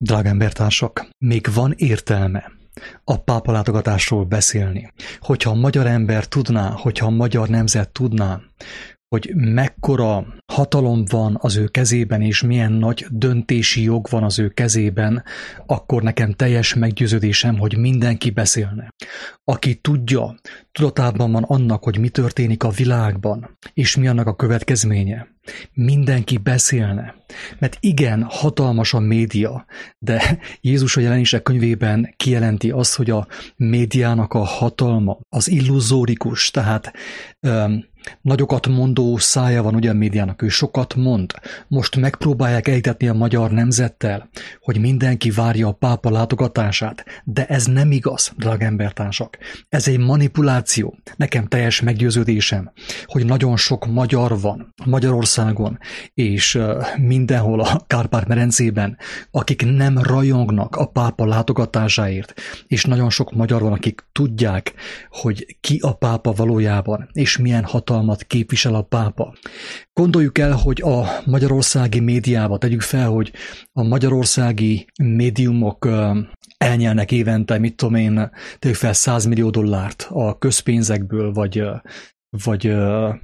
Drága embertársak, még van értelme a pápalátogatásról beszélni. Hogyha a magyar ember tudná, hogyha a magyar nemzet tudná, hogy mekkora hatalom van az ő kezében, és milyen nagy döntési jog van az ő kezében, akkor nekem teljes meggyőződésem, hogy mindenki beszélne. Aki tudja, tudatában van annak, hogy mi történik a világban, és mi annak a következménye, mindenki beszélne. Mert igen, hatalmas a média, de Jézus a Jelenések könyvében kijelenti azt, hogy a médiának a hatalma, az illuzórikus, tehát nagyokat mondó szája van ugye a médiának, ő sokat mond. Most megpróbálják elhitetni a magyar nemzettel, hogy mindenki várja a pápa látogatását, de ez nem igaz, drága embertársak. Ez egy manipuláció. Nekem teljes meggyőződésem, hogy nagyon sok magyar van Magyarországon, és mindenhol a Kárpát-medencében, akik nem rajongnak a pápa látogatásáért, és nagyon sok magyar van, akik tudják, hogy ki a pápa valójában, és milyen hatalmat képvisel a pápa. Gondoljuk el, hogy a magyarországi médiába, tegyük fel, hogy a magyarországi médiumok elnyelnek évente, mit tudom én, tegyük fel $100 millió a közpénzekből, vagy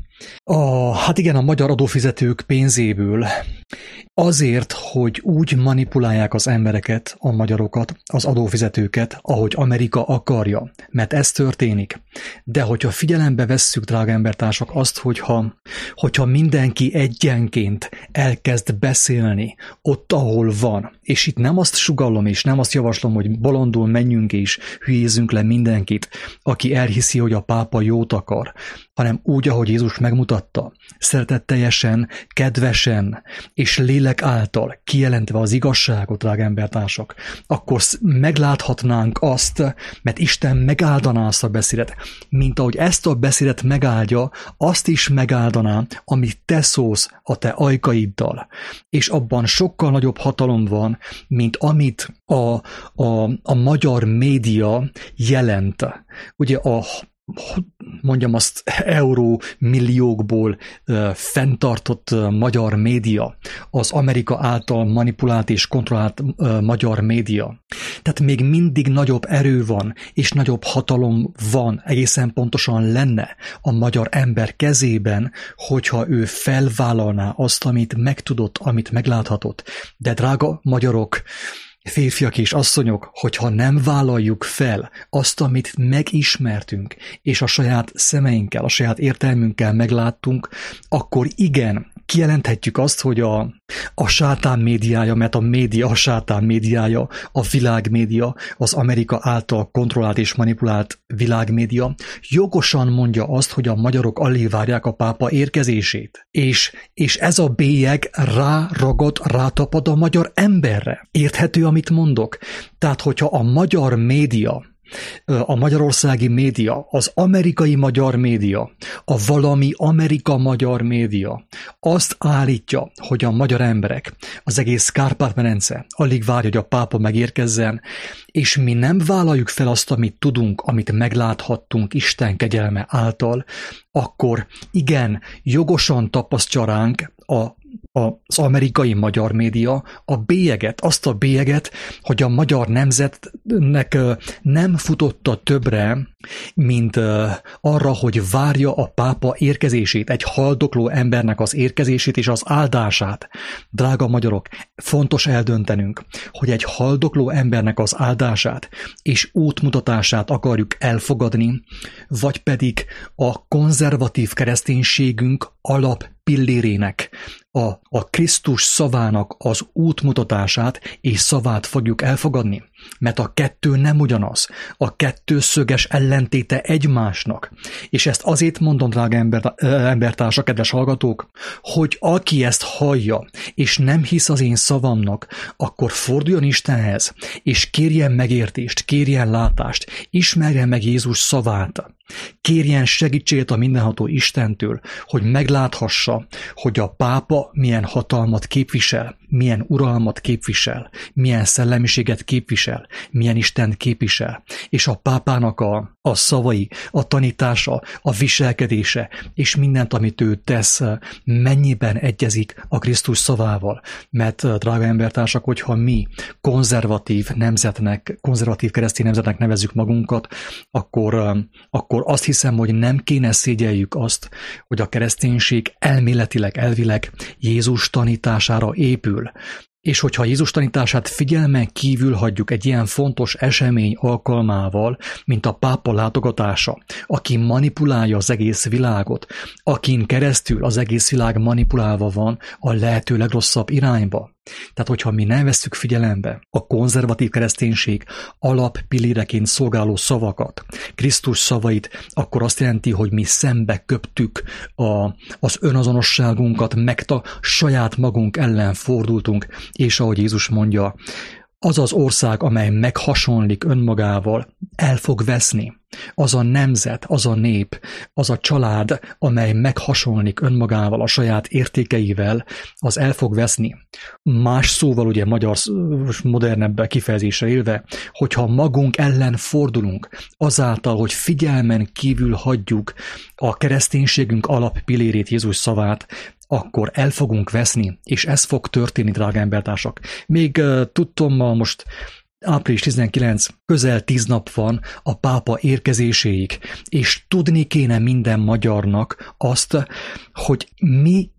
hát igen, a magyar adófizetők pénzéből, azért, hogy úgy manipulálják az embereket, a magyarokat, az adófizetőket, ahogy Amerika akarja, mert ez történik. De hogyha figyelembe vesszük, drága embertársak, azt, hogyha mindenki egyenként elkezd beszélni ott, ahol van, és itt nem azt sugallom, és nem azt javaslom, hogy bolondul menjünk és hülyézzünk le mindenkit, aki elhiszi, hogy a pápa jót akar, hanem úgy, ahogy Jézus megmutatta, szeretetteljesen, kedvesen és lélek által kijelentve az igazságot, drága embertársak, akkor megláthatnánk azt, mert Isten megáldaná azt a beszédet, mint ahogy ezt a beszédet megáldja, azt is megáldaná, amit te szólsz a te ajkaiddal. És abban sokkal nagyobb hatalom van, mint amit a magyar média jelent. Ugye mondjam azt, eurómilliókból fenntartott magyar média, az Amerika által manipulált és kontrollált magyar média. Tehát még mindig nagyobb erő van, és nagyobb hatalom van, egészen pontosan lenne a magyar ember kezében, hogyha ő felvállalná azt, amit megtudott, amit megláthatott. De drága magyarok, férfiak és asszonyok, hogyha nem vállaljuk fel azt, amit megismertünk, és a saját szemeinkkel, a saját értelmünkkel megláttunk, akkor igen, kijelenthetjük azt, hogy a sátán médiája, mert a média a sátán médiája, a világmédia, az Amerika által kontrollált és manipulált világmédia jogosan mondja azt, hogy a magyarok alig várják a pápa érkezését. És ez a bélyeg rátapad a magyar emberre. Érthető, amit mondok? Tehát, hogyha a magyar média, a magyarországi média, az amerikai magyar média, a valami Amerika magyar média azt állítja, hogy a magyar emberek, az egész Kárpát-medence alig várja, hogy a pápa megérkezzen, és mi nem vállaljuk fel azt, amit tudunk, amit megláthattunk Isten kegyelme által, akkor igen, jogosan tapasztja ránk az amerikai magyar média azt a bélyeget, hogy a magyar nemzetnek nem futotta többre, mint arra, hogy várja a pápa érkezését, egy haldokló embernek az érkezését és az áldását. Drága magyarok, fontos eldöntenünk, hogy egy haldokló embernek az áldását és útmutatását akarjuk elfogadni, vagy pedig a konzervatív kereszténységünk alappillérének, a Krisztus szavának az útmutatását és szavát fogjuk elfogadni. Mert a kettő nem ugyanaz. A kettő szöges ellentéte egymásnak. És ezt azért mondom, drága embertársak, kedves hallgatók, hogy aki ezt hallja, és nem hisz az én szavamnak, akkor forduljon Istenhez, és kérjen megértést, kérjen látást, ismerje meg Jézus szavát, Kérjen segítséget a mindenható Istentől, hogy megláthassa, hogy a pápa milyen hatalmat képvisel, milyen uralmat képvisel, milyen szellemiséget képvisel, milyen Istent képvisel, és a pápának a szavai, a tanítása, a viselkedése, és mindent, amit ő tesz, mennyiben egyezik a Krisztus szavával. Mert, drága embertársak, hogyha mi konzervatív keresztény nemzetnek nevezzük magunkat, akkor azt hiszem, hogy nem kéne szégyeljük azt, hogy a kereszténység elvileg Jézus tanítására épül. És hogyha Jézus tanítását figyelmen kívül hagyjuk egy ilyen fontos esemény alkalmával, mint a pápa látogatása, aki manipulálja az egész világot, akin keresztül az egész világ manipulálva van a lehető legrosszabb irányba. Tehát, hogyha mi nem vesszük figyelembe a konzervatív kereszténység alappilléreként szolgáló szavakat, Krisztus szavait, akkor azt jelenti, hogy mi szembe köptük az önazonosságunkat, saját magunk ellen fordultunk, és ahogy Jézus mondja, az az ország, amely meghasonlik önmagával, el fog veszni. Az a nemzet, az a nép, az a család, amely meghasonlik önmagával, a saját értékeivel, az el fog veszni. Más szóval, ugye magyar modernebb kifejezésre élve, hogyha magunk ellen fordulunk, azáltal, hogy figyelmen kívül hagyjuk a kereszténységünk alappillérét, Jézus szavát, akkor el fogunk veszni, és ez fog történni, drága embertársak. Még tudtommal most április 19, közel 10 nap van a pápa érkezéséig, és tudni kéne minden magyarnak azt, hogy mi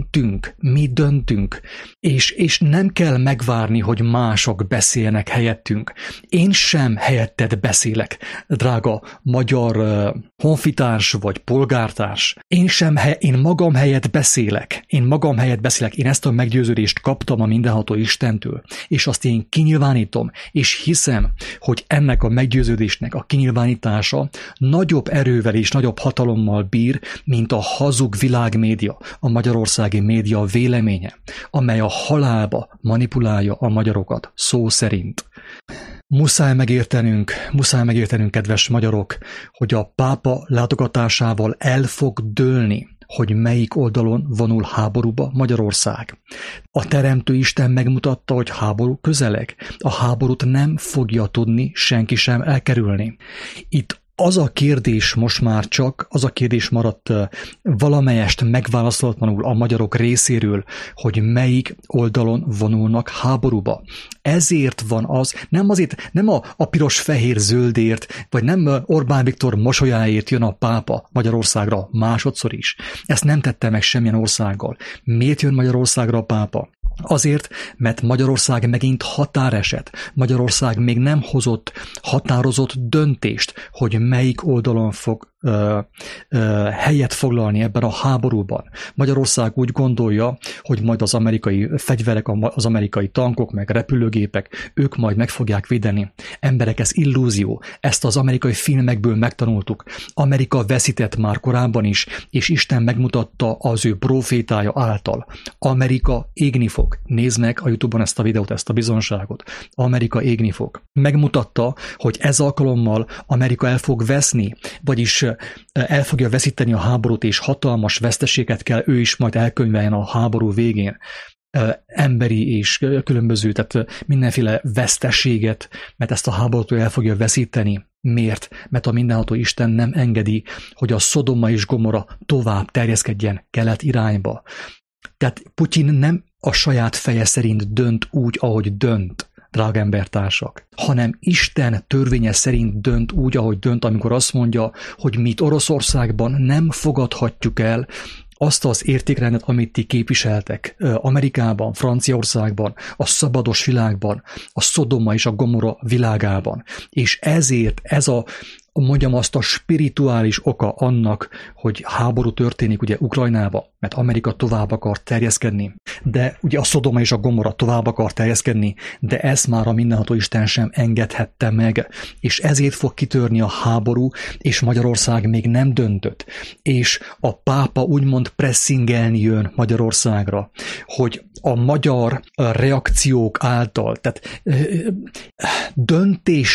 döntünk, és nem kell megvárni, hogy mások beszéljenek helyettünk. Én sem helyetted beszélek, drága magyar honfitárs vagy polgártárs. Én magam helyett beszélek. Én ezt a meggyőződést kaptam a mindenható Istentől, és azt én kinyilvánítom, és hiszem, hogy ennek a meggyőződésnek a kinyilvánítása nagyobb erővel és nagyobb hatalommal bír, mint a hazug világmédia, a magyarországi média véleménye, amely a halálba manipulálja a magyarokat szó szerint. Muszáj megértenünk, kedves magyarok, hogy a pápa látogatásával el fog dőlni, hogy melyik oldalon vonul háborúba Magyarország. A Teremtő Isten megmutatta, hogy háború közeleg. A háborút nem fogja tudni senki sem elkerülni. Itt az a kérdés maradt valamelyest megválaszolatlanul a magyarok részéről, hogy melyik oldalon vonulnak háborúba. Ezért van az, nem a piros-fehér-zöldért, vagy nem Orbán Viktor mosolyáért jön a pápa Magyarországra másodszor is. Ezt nem tette meg semmilyen országgal. Miért jön Magyarországra a pápa? Azért, mert Magyarország megint határeset. Magyarország még nem hozott határozott döntést, hogy melyik oldalon fog helyet foglalni ebben a háborúban. Magyarország úgy gondolja, hogy majd az amerikai fegyverek, az amerikai tankok, meg repülőgépek, ők majd meg fogják védeni. Emberek, ez illúzió. Ezt az amerikai filmekből megtanultuk. Amerika veszített már korábban is, és Isten megmutatta az ő profétája által. Amerika égni fog. Nézd meg a YouTube-on ezt a videót, ezt a bizonságot. Amerika égni fog. Megmutatta, hogy ez alkalommal Amerika el fog veszni, vagyis el fogja veszíteni a háborút, és hatalmas veszteséget kell ő is majd elkönyveljen a háború végén. Emberi és különböző, tehát mindenféle veszteséget, mert ezt a háborút el fogja veszíteni. Miért? Mert a mindenható Isten nem engedi, hogy a Szodoma és Gomorra tovább terjeszkedjen kelet irányba. Tehát Putyin nem a saját feje szerint dönt úgy, ahogy dönt, drága embertársak, hanem Isten törvénye szerint dönt úgy, ahogy dönt, amikor azt mondja, hogy mi itt Oroszországban nem fogadhatjuk el azt az értékrendet, amit ti képviseltek Amerikában, Franciaországban, a szabados világban, a Szodoma és a Gomorra világában. És ezért ez mondjam azt, a spirituális oka annak, hogy háború történik ugye Ukrajnába, mert Amerika tovább akar terjeszkedni, de ugye a Szodoma és a Gomorra tovább akar terjeszkedni, de ezt már a mindenható Isten sem engedhette meg, és ezért fog kitörni a háború, és Magyarország még nem döntött, és a pápa úgymond pressingelni jön Magyarországra, hogy a magyar reakciók által, tehát döntésre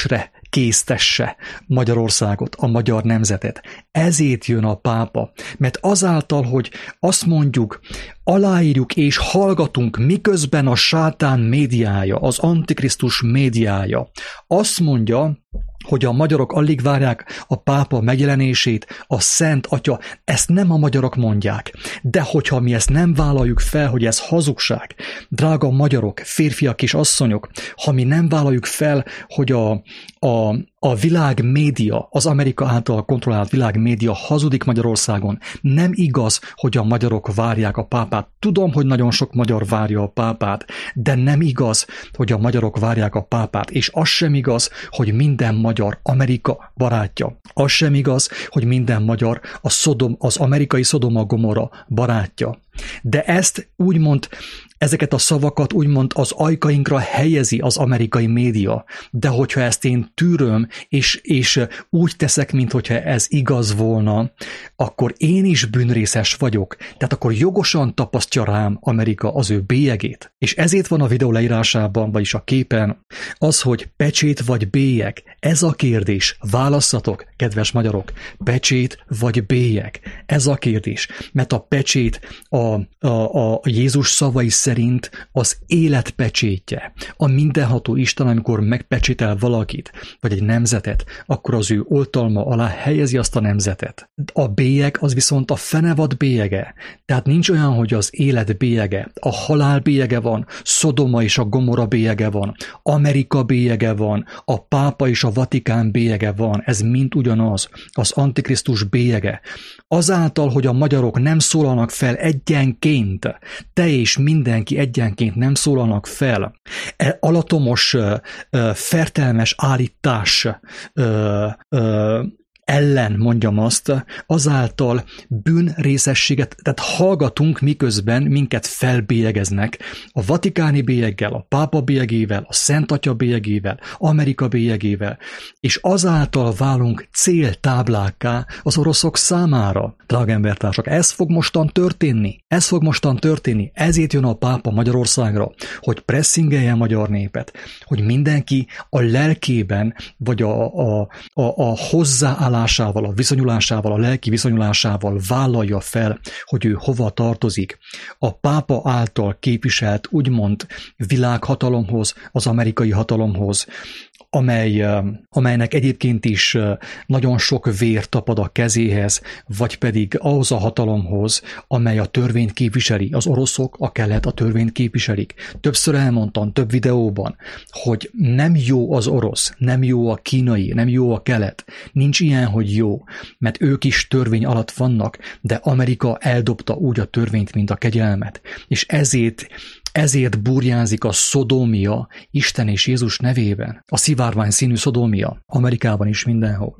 megkésztesse Magyarországot, a magyar nemzetet. Ezért jön a pápa, mert azáltal, hogy azt mondjuk, aláírjuk és hallgatunk, miközben a sátán médiája, az antikrisztus médiája azt mondja, hogy a magyarok alig várják a pápa megjelenését, a Szent Atya, ezt nem a magyarok mondják. De hogyha mi ezt nem vállaljuk fel, hogy ez hazugság, drága magyarok, férfiak és asszonyok, ha mi nem vállaljuk fel, hogy a világ média, az Amerika által kontrollált világ média hazudik Magyarországon, nem igaz, hogy a magyarok várják a pápát. Tudom, hogy nagyon sok magyar várja a pápát, de nem igaz, hogy a magyarok várják a pápát, és az sem igaz, hogy minden magyar Amerika barátja. Az sem igaz, hogy minden magyar az amerikai Szodoma Gomorra barátja. De ezt úgymond, ezeket a szavakat úgymond az ajkainkra helyezi az amerikai média. De hogyha ezt én tűröm, és úgy teszek, minthogyha ez igaz volna, akkor én is bűnrészes vagyok. Tehát akkor jogosan tapasztja rám Amerika az ő bélyegét. És ezért van a videó leírásában, vagyis a képen az, hogy pecsét vagy bélyeg. Ez a kérdés. Válasszatok, kedves magyarok. Pecsét vagy bélyeg. Ez a kérdés. Mert a pecsét a Jézus szavai szerint az élet pecsétje. A mindenható Isten, amikor megpecsétel valakit, vagy egy nemzetet, akkor az ő oltalma alá helyezi azt a nemzetet. A bélyeg az viszont a fenevad bélyege. Tehát nincs olyan, hogy az élet bélyege. A halál bélyege van, Szodoma és a Gomorra bélyege van, Amerika bélyege van, a pápa és a Vatikán bélyege van. Ez mind ugyanaz. Az Antikrisztus bélyege. Azáltal, hogy a magyarok nem szólalnak fel egyenként, te és mindenki egyenként nem szólalnak fel, alatomos, fertelmes állítás ellen, mondjam azt, azáltal bűnrészességet, tehát hallgatunk, miközben minket felbélyegeznek a vatikáni bélyeggel, a pápa bélyegével, a Szent Atya bélyegével, Amerika bélyegével, és azáltal válunk céltáblákká az oroszok számára. Drága embertársak, ez fog mostan történni. Ez fog mostan történni. Ezért jön a pápa Magyarországra, hogy presszingelje a magyar népet, hogy mindenki a lelkében, vagy a hozzáállásával, a viszonyulásával, a lelki viszonyulásával vállalja fel, hogy ő hova tartozik. A pápa által képviselt úgymond világhatalomhoz, az amerikai hatalomhoz, amelynek egyébként is nagyon sok vér tapad a kezéhez, vagy pedig ahhoz a hatalomhoz, amely a törvényt képviseli. Az oroszok, a kelet a törvényt képviselik. Többször elmondtam, több videóban, hogy nem jó az orosz, nem jó a kínai, nem jó a kelet. Nincs ilyen, hogy jó, mert ők is törvény alatt vannak, de Amerika eldobta úgy a törvényt, mint a kegyelmet. És ezért burjánzik a szodómia Isten és Jézus nevében. A szivárvány színű szodómia. Amerikában is mindenhol.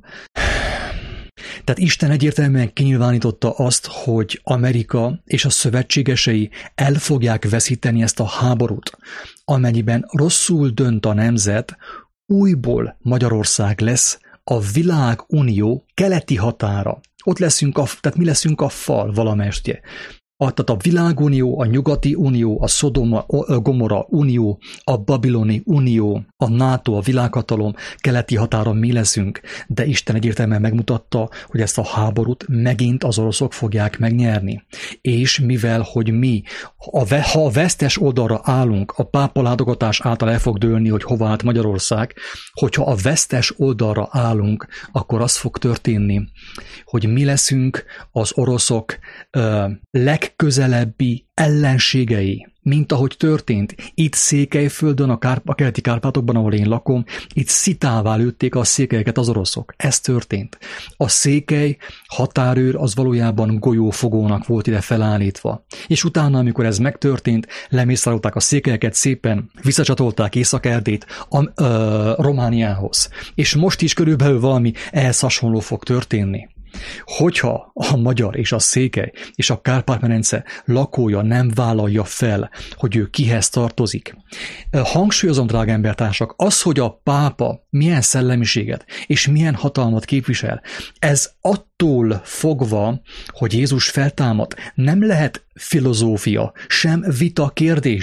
Tehát Isten egyértelműen kinyilvánította azt, hogy Amerika és a szövetségesei el fogják veszíteni ezt a háborút. Amennyiben rosszul dönt a nemzet, újból Magyarország lesz a világunió keleti határa. Ott leszünk, tehát mi leszünk a fal valamestje. Tehát a világunió, a nyugati unió, a Szodoma, Gomorra unió, a babiloni unió, a NATO, a világhatalom keleti határon mi leszünk, de Isten egyértelműen megmutatta, hogy ezt a háborút megint az oroszok fogják megnyerni. És mivel, hogy mi, ha a vesztes oldalra állunk, a pápa látogatás által el fog dőlni, hogy hova állt Magyarország, hogyha a vesztes oldalra állunk, akkor az fog történni, hogy mi leszünk az oroszok legközelebbi ellenségei, mint ahogy történt. Itt Székelyföldön, a keleti Kárpátokban, ahol én lakom, itt szitává lőtték a székelyeket az oroszok. Ez történt. A székely határőr az valójában golyófogónak volt ide felállítva. És utána, amikor ez megtörtént, lemészárolták a székelyeket, szépen visszacsatolták Észak-Erdélyt Romániához. És most is körülbelül valami ehhez hasonló fog történni. Hogyha a magyar és a székely és a Kárpát-medence lakója nem vállalja fel, hogy ő kihez tartozik. Hangsúlyozom, drága embertársak, az, hogy a pápa milyen szellemiséget és milyen hatalmat képvisel, ez attól fogva, hogy Jézus feltámad, nem lehet filozófia, sem vita kérdése.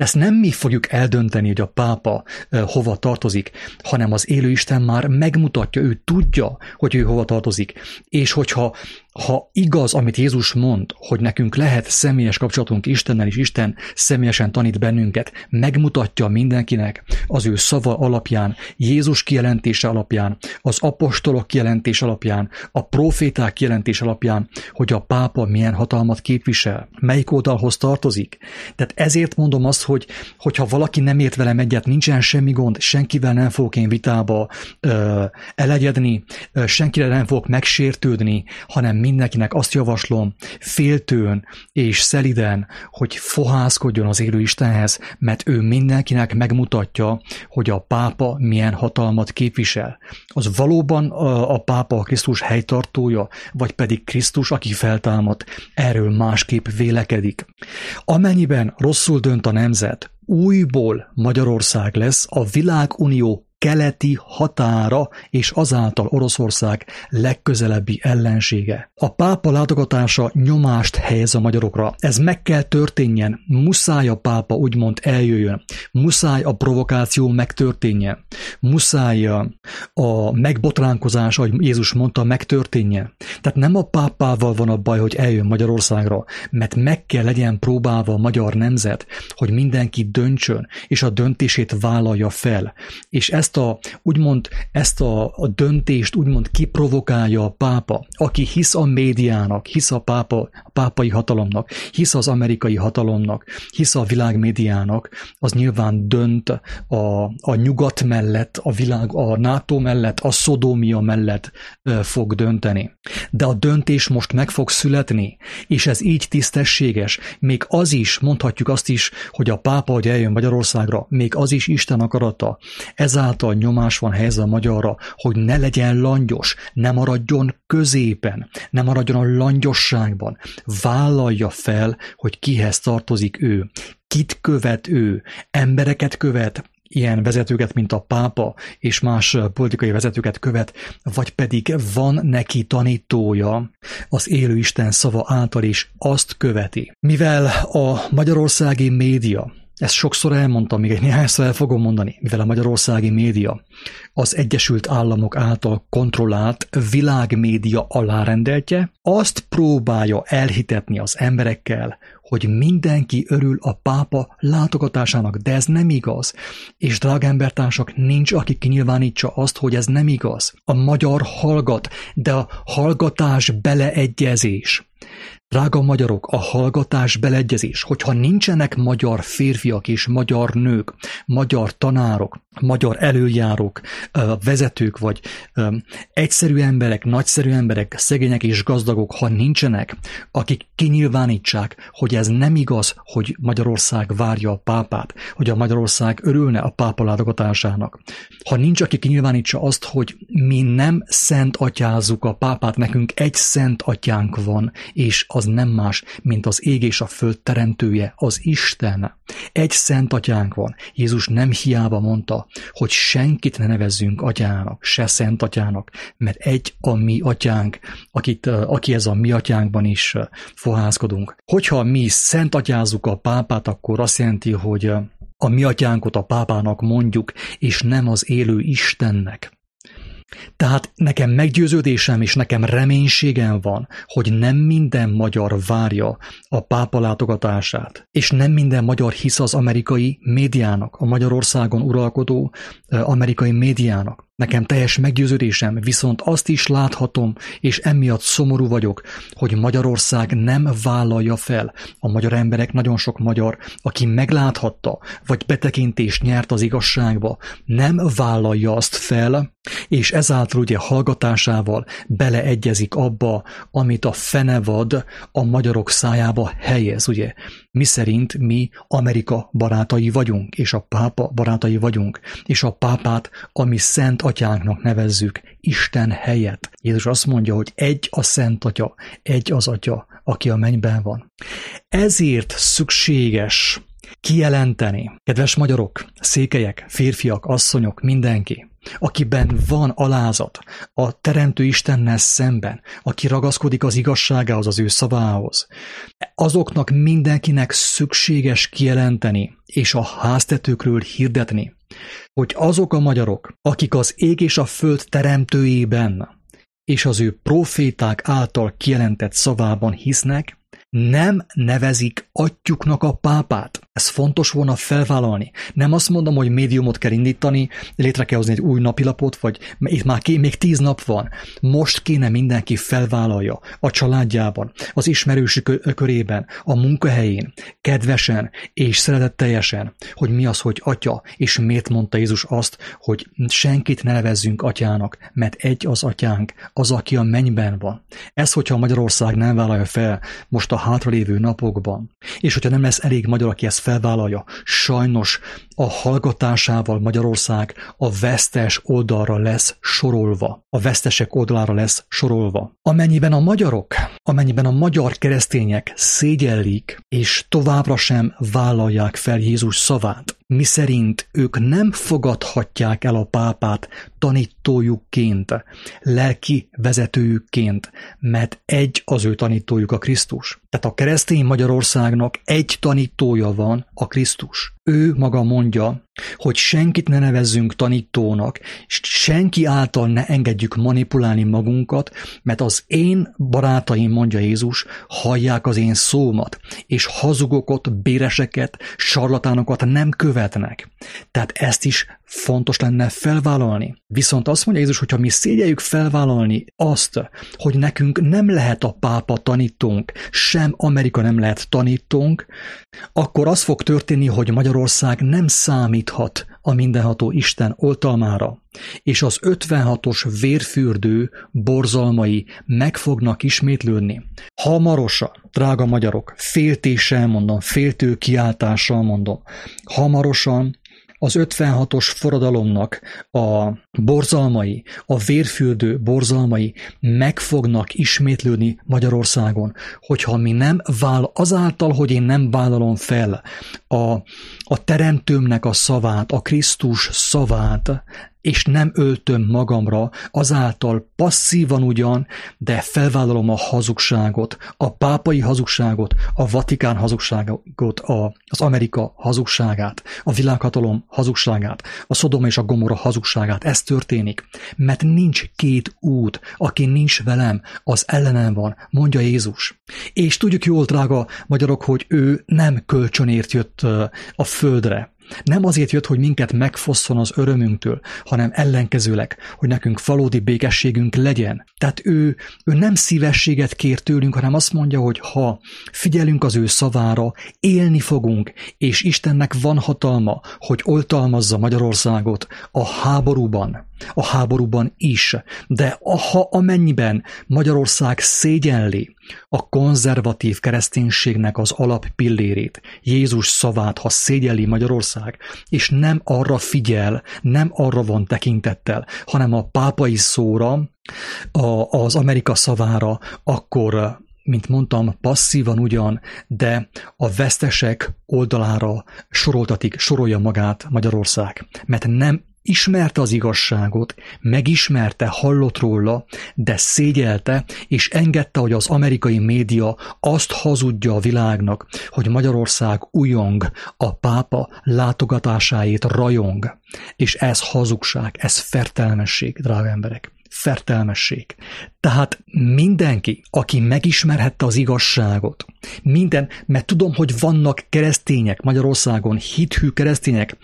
Ezt nem mi fogjuk eldönteni, hogy a pápa hova tartozik, hanem az élő Isten már megmutatja, ő tudja, hogy ő hova tartozik. És hogyha igaz, amit Jézus mond, hogy nekünk lehet személyes kapcsolatunk Istennel, és Isten személyesen tanít bennünket, megmutatja mindenkinek az ő szava alapján, Jézus kijelentése alapján, az apostolok kijelentése alapján, a proféták kijelentése alapján, hogy a pápa milyen hatalmat képvisel, melyik oldalhoz tartozik. Tehát ezért mondom azt, hogyha valaki nem ért velem egyet, nincsen semmi gond, senkivel nem fogok én vitába elegyedni, senkire nem fogok megsértődni, hanem mindenkinek azt javaslom féltőn és szeliden, hogy fohászkodjon az élő Istenhez, mert ő mindenkinek megmutatja, hogy a pápa milyen hatalmat képvisel. Az valóban a pápa a Krisztus helytartója, vagy pedig Krisztus, aki feltámadt, erről másképp vélekedik. Amennyiben rosszul dönt a nemzet, újból Magyarország lesz a világunió keleti határa, és azáltal Oroszország legközelebbi ellensége. A pápa látogatása nyomást helyez a magyarokra. Ez meg kell történjen, muszáj a pápa úgymond eljöjjön, muszáj a provokáció megtörténjen, muszáj a megbotránkozás, ahogy Jézus mondta, megtörténjen. Tehát nem a pápával van a baj, hogy eljön Magyarországra, mert meg kell legyen próbálva a magyar nemzet, hogy mindenki döntsön, és a döntését vállalja fel. És ezt a döntést úgymond kiprovokálja a pápa, aki hisz a médiának, hisz a pápai hatalomnak, hisz az amerikai hatalomnak, hisz a világ médiának, az nyilván dönt a nyugat mellett, a NATO mellett, a Szodómia mellett fog dönteni. De a döntés most meg fog születni, és ez így tisztességes. Még az is, mondhatjuk azt is, hogy a pápa, hogy eljön Magyarországra, még az is Isten akarata. Ezáltal nyomás van helyezve a magyarra, hogy ne legyen langyos, ne maradjon középen, ne maradjon a langyosságban. Vállalja fel, hogy kihez tartozik ő, kit követ ő, embereket követ, ilyen vezetőket, mint a pápa, és más politikai vezetőket követ, vagy pedig van neki tanítója az élő Isten szava által is azt követi. Mivel a magyarországi média, ezt sokszor elmondtam, még egy néhányszor el fogom mondani, mivel a magyarországi média az Egyesült Államok által kontrollált világmédia alárendeltje, azt próbálja elhitetni az emberekkel, hogy mindenki örül a pápa látogatásának, de ez nem igaz. És drága embertársak, nincs, aki kinyilvánítsa azt, hogy ez nem igaz. A magyar hallgat, de a hallgatás beleegyezés. Drága magyarok, a hallgatás beleegyezés, hogyha nincsenek magyar férfiak és magyar nők, magyar tanárok, magyar előjárók, vezetők, vagy egyszerű emberek, nagyszerű emberek, szegények és gazdagok, ha nincsenek, akik kinyilvánítsák, hogy ez nem igaz, hogy Magyarország várja a pápát, hogy a Magyarország örülne a pápa látogatásának. Ha nincs, aki kinyilvánítsa azt, hogy mi nem szent atyázzuk a pápát, nekünk egy szent atyánk van, és az nem más, mint az ég és a föld teremtője, az Isten. Egy szent atyánk van. Jézus nem hiába mondta, hogy senkit ne nevezzünk atyának, se szent atyának, mert egy a mi atyánk, aki ez a mi atyánkban is fohászkodunk. Hogyha mi szent atyázzuk a pápát, akkor azt jelenti, hogy a mi atyánkot a pápának mondjuk, és nem az élő Istennek. Tehát nekem meggyőződésem és nekem reménységem van, hogy nem minden magyar várja a pápa látogatását, és nem minden magyar hisz az amerikai médiának, a Magyarországon uralkodó amerikai médiának. Nekem teljes meggyőződésem, viszont azt is láthatom, és emiatt szomorú vagyok, hogy Magyarország nem vállalja fel. A magyar emberek, nagyon sok magyar, aki megláthatta, vagy betekintést nyert az igazságba, nem vállalja azt fel, és ezáltal ugye hallgatásával beleegyezik abba, amit a fenevad a magyarok szájába helyez, ugye. Miszerint mi Amerika barátai vagyunk, és a pápa barátai vagyunk, és a pápát a mi szent atyánknak nevezzük Isten helyett. Jézus azt mondja, hogy egy a szent atya, egy az atya, aki a mennyben van. Ezért szükséges kijelenteni, kedves magyarok, székelyek, férfiak, asszonyok, mindenki, akiben van alázat a Teremtő Istennel szemben, aki ragaszkodik az igazságához, az ő szavához, azoknak mindenkinek szükséges kijelenteni és a háztetőkről hirdetni, hogy azok a magyarok, akik az ég és a föld teremtőjében és az ő proféták által kijelentett szavában hisznek, nem nevezik atyjuknak a pápát. Ez fontos volna felvállalni. Nem azt mondom, hogy médiumot kell indítani, létre kell hozni egy új napilapot, vagy itt már még 10 nap van. Most kéne mindenki felvállalja a családjában, az ismerősi körében, a munkahelyén, kedvesen és szeretetteljesen, hogy mi az, hogy atya, és miért mondta Jézus azt, hogy senkit ne nevezzünk atyának, mert egy az atyánk, az, aki a mennyben van. Ez, hogyha Magyarország nem vállalja fel most a hátralévő napokban, és hogyha nem lesz elég magyar, aki ezt felvállalja, sajnos a hallgatásával Magyarország a vesztes oldalra lesz sorolva. A vesztesek oldalára lesz sorolva. Amennyiben a magyar keresztények szégyellik, és továbbra sem vállalják fel Jézus szavát, miszerint ők nem fogadhatják el a pápát tanítójukként, lelki vezetőjükként, mert egy az ő tanítójuk a Krisztus. Tehát a keresztény Magyarországnak egy tanítója van, a Krisztus. Ő maga mondja, hogy senkit ne nevezzünk tanítónak, és senki által ne engedjük manipulálni magunkat, mert az én barátaim, mondja Jézus, hallják az én szómat, és hazugokat, béreseket, sarlatánokat nem követnek. Tehát ezt is fontos lenne felvállalni. Viszont azt mondja Jézus, hogyha mi szégyeljük felvállalni azt, hogy nekünk nem lehet a pápa tanítónk, sem Amerika nem lehet tanítónk, akkor az fog történni, hogy Magyarország nem számíthat a mindenható Isten oltalmára, és az 56-os vérfürdő borzalmai meg fognak ismétlődni. Hamarosan, drága magyarok, féltéssel mondom, féltő kiáltással mondom, hamarosan az 56-os forradalomnak a borzalmai, a vérfürdő borzalmai meg fognak ismétlődni Magyarországon, hogyha mi nem azáltal, hogy én nem vállalom fel a Teremtőmnek a szavát, a Krisztus szavát, és nem öltöm magamra, azáltal passzívan ugyan, de felvállalom a hazugságot, a pápai hazugságot, a Vatikán hazugságot, az Amerika hazugságát, a világhatalom hazugságát, a Szodoma és a Gomorra hazugságát. Ez történik, mert nincs két út, aki nincs velem, az ellenem van, mondja Jézus. És tudjuk jól, drága magyarok, hogy ő nem kölcsönért jött a földre. Nem azért jött, hogy minket megfosszon az örömünktől, hanem ellenkezőleg, hogy nekünk valódi békességünk legyen. Tehát ő nem szívességet kér tőlünk, hanem azt mondja, hogy ha figyelünk az ő szavára, élni fogunk, és Istennek van hatalma, hogy oltalmazza Magyarországot a háborúban is. De amennyiben Magyarország szégyenli a konzervatív kereszténységnek az alappillérét, Jézus szavát, ha szégyelli Magyarország, és nem arra figyel, nem arra van tekintettel, hanem a pápai szóra, az Amerika szavára, akkor, mint mondtam, passzívan ugyan, de a vesztesek oldalára sorolja magát Magyarország, mert nem ismerte az igazságot, megismerte, hallott róla, de szégyelte, és engedte, hogy az amerikai média azt hazudja a világnak, hogy Magyarország ujjong, a pápa látogatásáért rajong. És ez hazugság, ez fertelmesség, drága emberek. Fertelmesség. Tehát mindenki, aki megismerhette az igazságot, mert tudom, hogy vannak keresztények Magyarországon, hithű keresztények,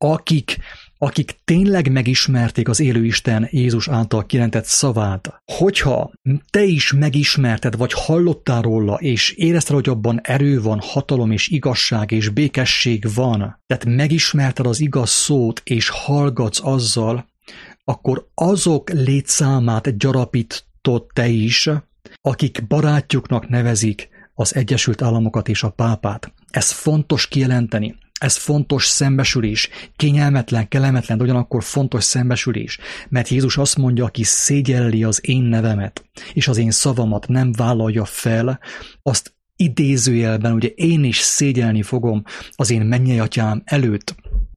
akik tényleg megismerték az élő Isten Jézus által kijelentett szavát. Hogyha te is megismerted, vagy hallottál róla, és érezted, hogy abban erő van, hatalom és igazság és békesség van, tehát megismerted az igaz szót, és hallgatsz azzal, akkor azok létszámát gyarapítod te is, akik barátjuknak nevezik az Egyesült Államokat és a pápát. Ez fontos kijelenteni. Ez fontos szembesülés, kényelmetlen, kellemetlen, de ugyanakkor fontos szembesülés, mert Jézus azt mondja, aki szégyelli az én nevemet, és az én szavamat nem vállalja fel, azt idézőjelben, ugye én is szégyelni fogom az én mennyei atyám előtt.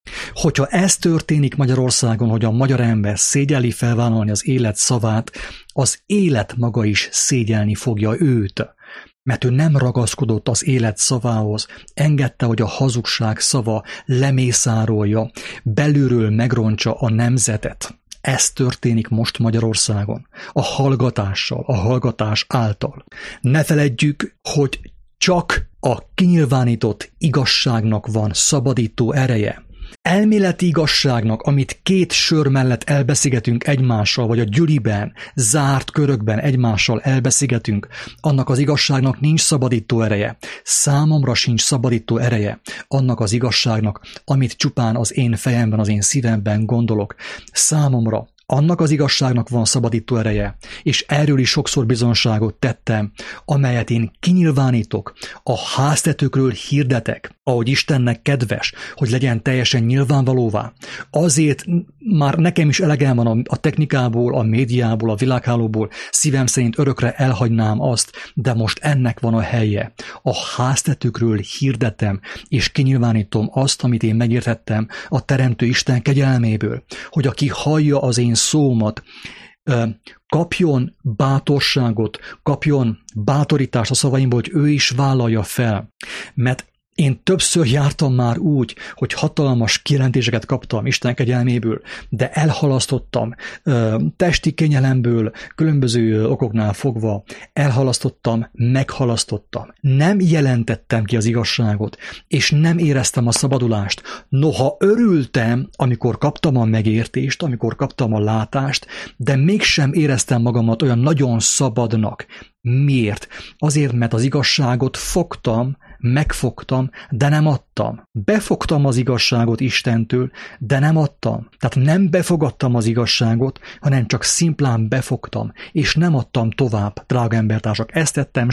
Hogyha ez történik Magyarországon, hogy a magyar ember szégyelli felvállalni az élet szavát, az élet maga is szégyelni fogja őt. Mert ő nem ragaszkodott az élet szavához, engedte, hogy a hazugság szava lemészárolja, belülről megrontsa a nemzetet. Ez történik most Magyarországon, a hallgatással, a hallgatás által. Ne feledjük, hogy csak a kinyilvánított igazságnak van szabadító ereje. Elméleti igazságnak, amit 2 sör mellett elbeszélgetünk egymással, vagy a gyüliben, zárt körökben egymással elbeszélgetünk, annak az igazságnak nincs szabadító ereje. Számomra sincs szabadító ereje annak az igazságnak, amit csupán az én fejemben, az én szívemben gondolok. Számomra annak az igazságnak van szabadító ereje, és erről is sokszor bizonyságot tettem, amelyet én kinyilvánítok, a háztetőkről hirdetek, ahogy Istennek kedves, hogy legyen teljesen nyilvánvalóvá. Azért már nekem is elegem van a technikából, a médiából, a világhálóból, szívem szerint örökre elhagynám azt, de most ennek van a helye. A háztetőkről hirdetem, és kinyilvánítom azt, amit én megértettem a Teremtő Isten kegyelméből, hogy aki hallja az én szómat, kapjon bátorságot, kapjon bátorítást a szavaimból, hogy ő is vállalja fel. Mert én többször jártam már úgy, hogy hatalmas kijelentéseket kaptam Isten kegyelméből, de elhalasztottam, testi kényelemből, különböző okoknál fogva, elhalasztottam, meghalasztottam. Nem jelentettem ki az igazságot, és nem éreztem a szabadulást. Noha örültem, amikor kaptam a megértést, amikor kaptam a látást, de mégsem éreztem magamat olyan nagyon szabadnak. Miért? Azért, mert az igazságot fogtam, megfogtam, de nem adtam. Befogtam az igazságot Istentől, de nem adtam. Tehát nem befogadtam az igazságot, hanem csak szimplán befogtam, és nem adtam tovább, drága embertársak. Ezt tettem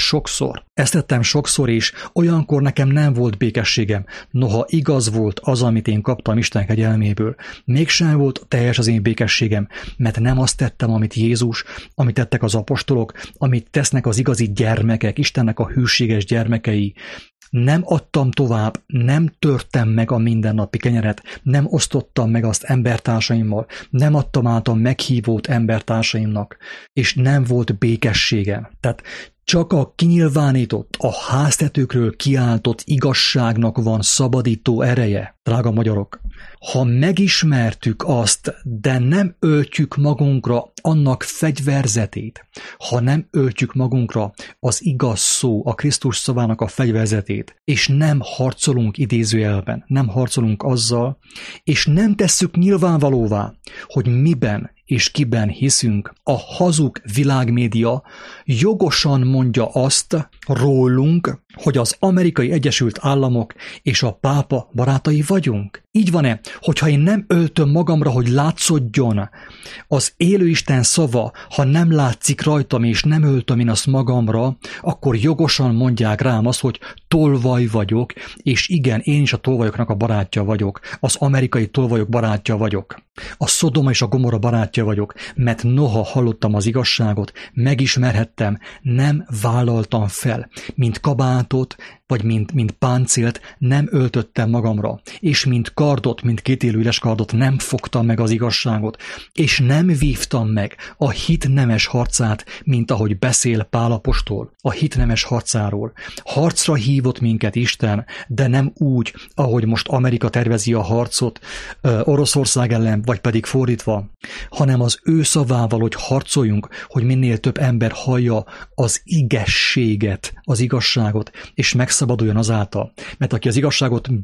sokszor, és olyankor nekem nem volt békességem. Noha igaz volt az, amit én kaptam Isten kegyelméből, mégsem volt teljes az én békességem, mert nem azt tettem, amit Jézus, amit tettek az apostolok, amit tesznek az igazi gyermekek, Istennek a hűséges gyermekei. Nem adtam tovább, nem törtem meg a mindennapi kenyeret, nem osztottam meg azt embertársaimmal, nem adtam át a meghívót embertársaimnak, és nem volt békességem. Tehát csak a kinyilvánított, a háztetőkről kiáltott igazságnak van szabadító ereje, drága magyarok. Ha megismertük azt, de nem öltjük magunkra annak fegyverzetét, ha nem öltjük magunkra az igaz szó, a Krisztus szavának a fegyverzetét, és nem harcolunk idézőjelben, nem harcolunk azzal, és nem tesszük nyilvánvalóvá, hogy miben és kiben hiszünk, a hazug világmédia jogosan mondja azt rólunk, hogy az Amerikai Egyesült Államok és a pápa barátai vagyunk. Így van-e, hogyha én nem öltöm magamra, hogy látszódjon az élő Isten szava, ha nem látszik rajtam és nem öltöm én azt magamra, akkor jogosan mondják rám azt, hogy tolvaj vagyok, és igen, én is a tolvajoknak a barátja vagyok, az amerikai tolvajok barátja vagyok, a Szodoma és a Gomorra barátja vagyok, mert noha hallottam az igazságot, megismerhettem, nem vállaltam fel, mint kabátot, vagy mint páncélt nem öltöttem magamra, és mint kardot, mint kétélű éles kardot nem fogtam meg az igazságot, és nem vívtam meg a hit nemes harcát, mint ahogy beszél Pál apostol, a hit nemes harcáról. Harcra hívott minket Isten, de nem úgy, ahogy most Amerika tervezi a harcot Oroszország ellen, vagy pedig fordítva, hanem az ő szavával, hogy harcoljunk, hogy minél több ember hallja az igazságot, az igazságot, és megszabaduljon azáltal. Mert aki az igazságot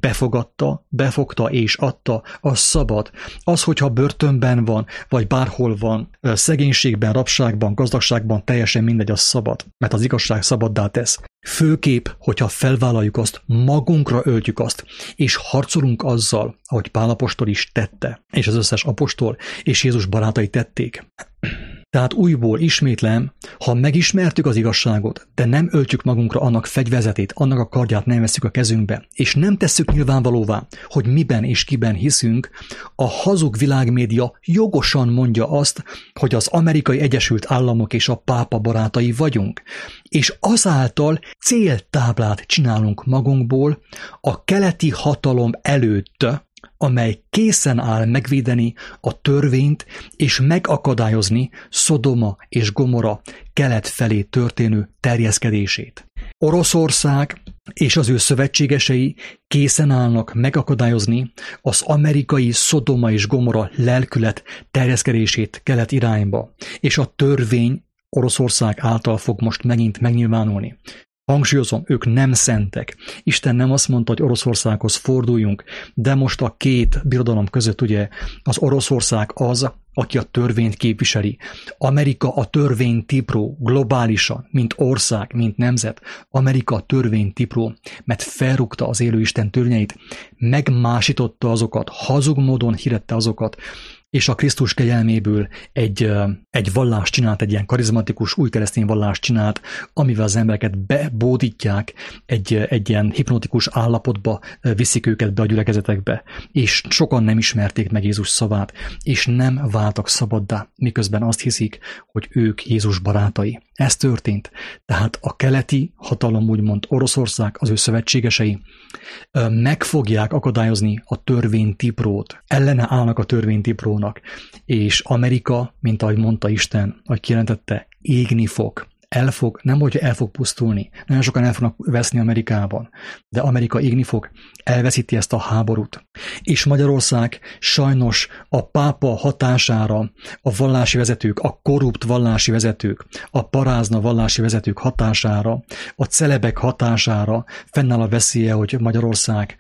befogta és adta, az szabad. Az, hogyha börtönben van, vagy bárhol van, szegénységben, rabságban, gazdagságban, teljesen mindegy, az szabad. Mert az igazság szabaddá tesz. Főképp, hogyha felvállaljuk azt, magunkra öltjük azt, és harcolunk azzal, ahogy Pál apostol is tette, és az összes apostol és Jézus barátai tették. Tehát újból ismétlem, ha megismertük az igazságot, de nem öltjük magunkra annak fegyverzetét, annak a kardját nem vesszük a kezünkbe, és nem tesszük nyilvánvalóvá, hogy miben és kiben hiszünk, a hazug világmédia jogosan mondja azt, hogy az Amerikai Egyesült Államok és a pápa barátai vagyunk, és azáltal céltáblát csinálunk magunkból a keleti hatalom előtt, amely készen áll megvédeni a törvényt és megakadályozni Szodoma és Gomorra kelet felé történő terjeszkedését. Oroszország és az ő szövetségesei készen állnak megakadályozni az amerikai Szodoma és Gomorra lelkület terjeszkedését kelet irányba, és a törvény Oroszország által fog most megint megnyilvánulni. Hangsúlyozom, ők nem szentek. Isten nem azt mondta, hogy Oroszországhoz forduljunk, de most a két birodalom között ugye az Oroszország az, aki a törvényt képviseli. Amerika a törvénytipró globálisan, mint ország, mint nemzet. Amerika a törvénytipró, mert felrúgta az élő Isten törvényeit, megmásította azokat, hazug módon hirdette azokat, és a Krisztus kegyelméből egy vallást csinált, egy ilyen karizmatikus új keresztény vallást csinált, amivel az embereket bebódítják, egy ilyen hipnotikus állapotba viszik őket be a gyülekezetekbe, és sokan nem ismerték meg Jézus szavát, és nem váltak szabaddá, miközben azt hiszik, hogy ők Jézus barátai. Ez történt. Tehát a keleti hatalom, úgymond Oroszország, az ő szövetségesei meg fogják akadályozni a törvénytiprót. Ellene állnak a törvénytiprónak, és Amerika, mint ahogy mondta Isten, ahogy kijelentette, égni fog. Nem hogy el fog pusztulni, nagyon sokan el fognak veszni Amerikában, de Amerika égni fog, elveszíti ezt a háborút. És Magyarország sajnos a pápa hatására a vallási vezetők, a korrupt vallási vezetők, a parázna vallási vezetők hatására, a celebek hatására fennáll a veszélye, hogy Magyarország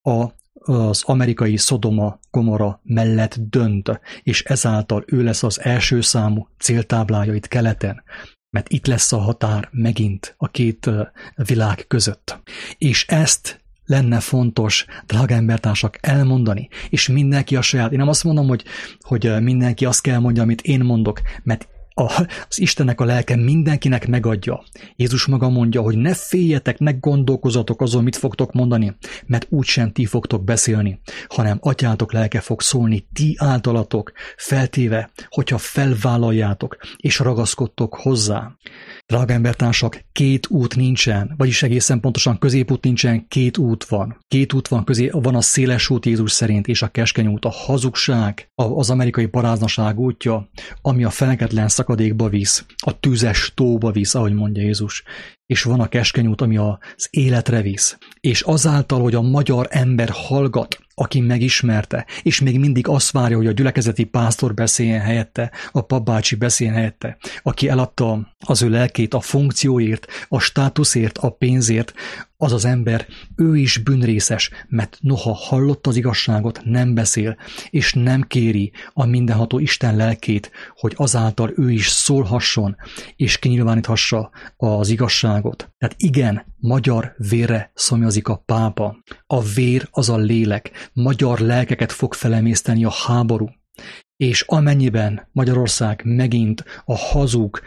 az amerikai Szodoma Gomorra mellett dönt, és ezáltal ő lesz az első számú céltáblája itt keleten, mert itt lesz a határ megint a két világ között. És ezt lenne fontos, drága embertársak, elmondani, és mindenki a saját. Én nem azt mondom, hogy mindenki azt kell mondja, amit én mondok, mert az Istennek a lelke mindenkinek megadja. Jézus maga mondja, hogy ne féljetek, ne gondolkozatok azon, mit fogtok mondani, mert úgysem ti fogtok beszélni, hanem atyátok lelke fog szólni ti általatok, feltéve, hogyha felvállaljátok és ragaszkodtok hozzá. Drága embertársak, két út nincsen, vagyis egészen pontosan középút nincsen, két út van. Két út van, van a széles út Jézus szerint, és a keskeny út, a hazugság, az amerikai paráznaság útja, ami a feneketlen szakadékba visz, a tüzes tóba visz, ahogy mondja Jézus, és van a keskeny út, ami az életre visz. És azáltal, hogy a magyar ember hallgat, aki megismerte, és még mindig azt várja, hogy a gyülekezeti pásztor beszéljen helyette, a papbácsi beszéljen helyette, aki eladta az ő lelkét a funkcióért, a státuszért, a pénzért, az az ember, ő is bűnrészes, mert noha hallotta az igazságot, nem beszél, és nem kéri a mindenható Isten lelkét, hogy azáltal ő is szólhasson, és kinyilváníthassa az igazságot. Tehát igen, magyar vérre szomjazik a pápa. A vér az a lélek. Magyar lelkeket fog felemészteni a háború. És amennyiben Magyarország megint a hazug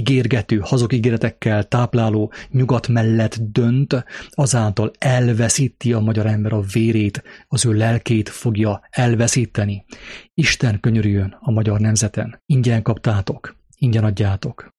ígéretekkel tápláló nyugat mellett dönt, azáltal elveszíti a magyar ember a vérét, az ő lelkét fogja elveszíteni. Isten könyörüljön a magyar nemzeten. Ingyen kaptátok, ingyen adjátok.